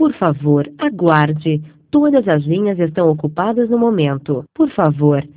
Por favor, aguarde. Todas as linhas estão ocupadas no momento. Por favor,